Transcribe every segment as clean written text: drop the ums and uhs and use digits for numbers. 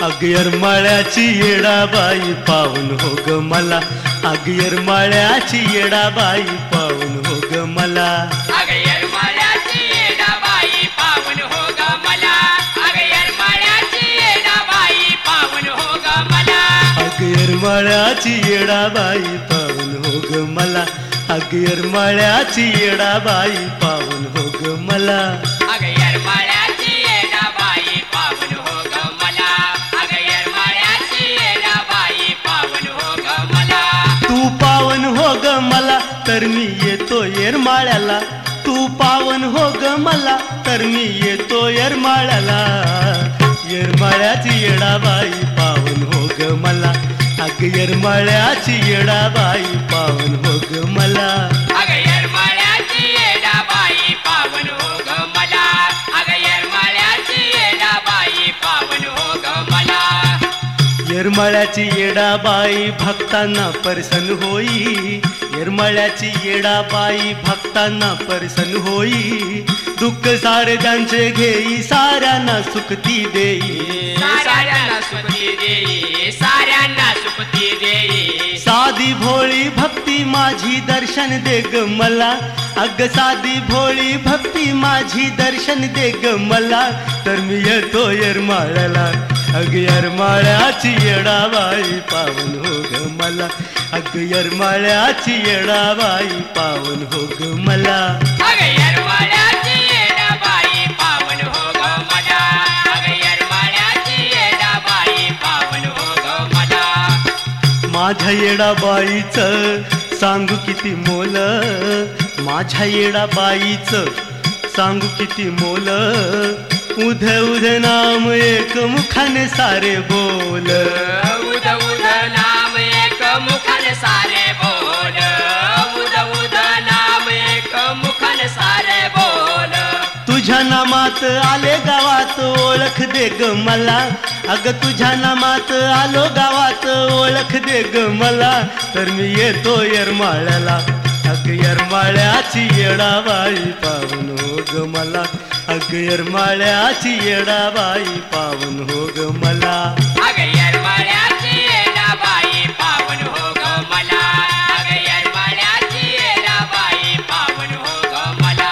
अग येरमाळ्याची येडाबाई पाहून हो ग मला, अग येरमाळ्याची येडाबाई पाहून हो ग मला, अग येरमाळ्याची येडाबाई पाहून हो ग मला, अग येरमाळ्याची येडाबाई पाहून हो ग मला, अग येरमाळ्याची येडाबाई पाहून हो ग मला, अग येरमाळ्याची येडाबाई पाहून हो ग मला, अग येरमाळ्याची येडाबाई पाहून हो ग मला, अग येरमाळ्याची येडाबाई पाहून हो ग मला, तू पावन हो ग मला तर मी येतो येरमाळ्याला, तू पावन हो ग मला तर मी येतो येरमाळ्याला, येरमाळ्याची येडाबाई पावन हो ग मला, अग येरमाळ्याची येडाबाई पावन हो ग मला, अग येरमाळ्याची येडाबाई पावन हो ग मला, अग येरमाळ्याची येडाबाई पावन हो ग मला, येरमाळ्याची येडाबाई भक्तांना परसन होई, येरमाळ्याची येडाबाई भक्तांना परसन होई, दुःख सारे ज्यांचे घेई साऱ्यांना सुखती देई, साऱ्यांना सुखती देई, साऱ्यांना सुखती देई, साधी भोळी भक्ती माझी दर्शन दे ग मला, अग साधी भोळी भक्ती माझी दर्शन दे ग मला, तर मी येतो येरमाळ्याला, अग येरमाळ्याची येडाबाई पावन हो ग मला, अग येरमाळ्याची येडाबाई पावन हो ग मला, अग येरमाळ्याची येडाबाई पावन हो ग मला, अग येरमाळ्याची येडाबाई पावन हो ग मला, माझ्या येडाबाईचं सांगू किती मोल, माझ्या येडाबाईचं सांगू किती मोल, उध उध नाम एक मुखाने सारे बोल, उद उद नाम एक मुखन सारे बोल, उद उद नाम एक मुखन सारे बोल, तुझ्या नामात आले गावात ओळख दे ग मला, अग तुझ्या नामात आलो गावात ओळख दे ग मला, तर मी येतो येरमाळ्याला, अग येरमाळ्याची येडाबाई पावन हो ग मला, अग येरमाळ्याची येडाबाई पावन हो ग मला, अग येरमाळ्याची येडाबाई पावन हो ग मला, अग येरमाळ्याची येडाबाई पावन हो ग मला,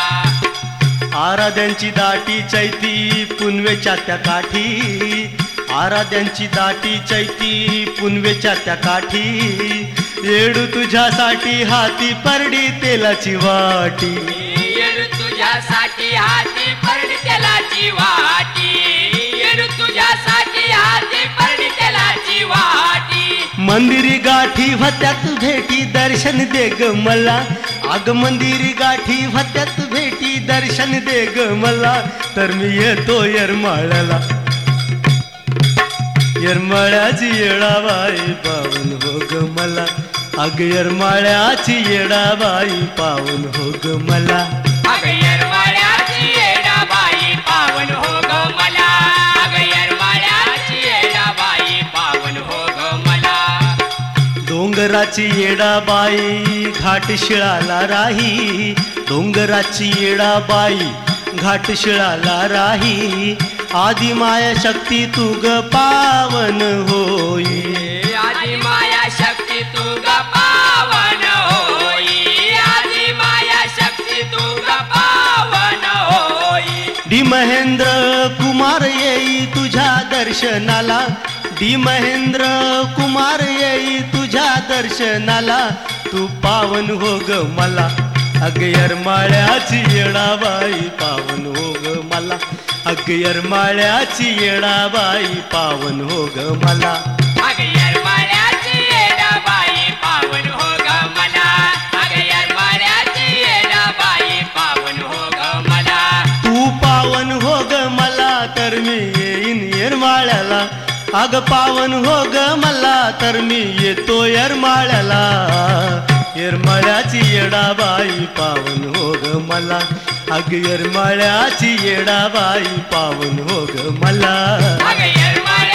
आराध्यांची दाटी चैती पुनवेच्या त्या काठी, आराध्यांची दाटी चैती पुनवेच्या त्या काठी, येडू तुझ्यासाठी हाती परडी तेलाची वाटी, येडू तुझ्यासाठी हाती परडी तेलाची वाटी, येडू तुझ्यासाठी हाती परडी तेलाची वाटी, मंदिरी गाठी होत्यात भेटी दर्शन दे ग मला, अग मंदिरी गाठी होत्यात भेटी दर्शन दे ग मला, तर मी येतो येरमाळ्याला, येरमाळ्याची येडाबाई पावन हो ग मला, अग येरमाळ्याची येडाबाई पावन हो ग मला, अग येरमाळ्याची येडाबाई पावन हो ग मला, अग येरमाळ्याची येडाबाई पावन हो ग मला, डोंगराची येडाबाई घाट शिळाला राही, डोंगराची येडाबाई घाट शिळाला राही, आदि माया शक्ती तू ग पावन होई, आदि माया शक्ती तू ग पावन होई, आदि माया शक्ती तू ग पावन होई, डी महेंद्र कुमार येई तुझ्या दर्शनाला, डी महेंद्र कुमार येई तुझ्या दर्शनाला, तू पावन हो ग मला, अग येरमाळ्याची येडाबाई पावन हो ग मला, अग येरमाळ्याची येडाबाई पावन हो ग मला, अग येरमाळ्याची येडाबाई पावन हो ग मला, अग येरमाळ्याची येडाबाई पावन हो ग मला, तू पावन हो ग मला तर मी येईन येरमाळ्याला, अग पावन हो ग मला तर मी येतो येरमाळ्याला, येरमाळ्याची येडाबाई पावन हो ग मला, अग येरमाळ्याची येडाबाई पावन हो ग मला, अग येरमाळ्याची